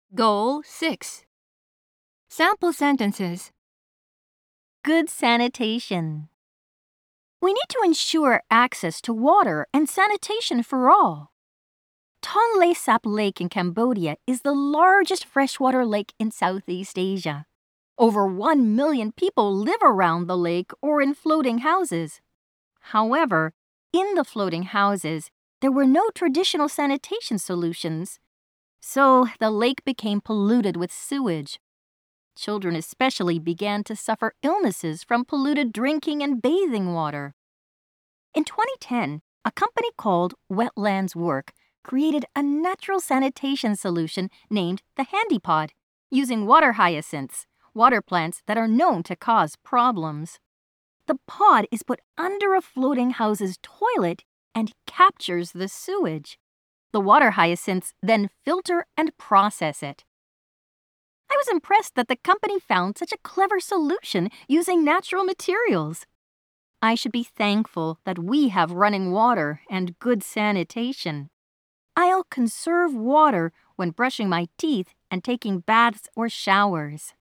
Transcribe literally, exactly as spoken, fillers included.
Goal six. Sample sentences. Good sanitation. We need to ensure access to water and sanitation for all. Tonle Sap Lake in Cambodia is the largest freshwater lake in Southeast Asia. Over one million people live around the lake or in floating houses. However, in the floating houses, there were no traditional sanitation solutions. So the lake became polluted with sewage. Children especially began to suffer illnesses from polluted drinking and bathing water. In twenty ten, a company called Wetlands Work created a natural sanitation solution named the HandyPod, using water hyacinths, water plants that are known to cause problems. The pod is put under a floating house's toilet and captures the sewage. The water hyacinths then filter and process it. I was impressed that the company found such a clever solution using natural materials. I should be thankful that we have running water and good sanitation. I'll conserve water when brushing my teeth and taking baths or showers.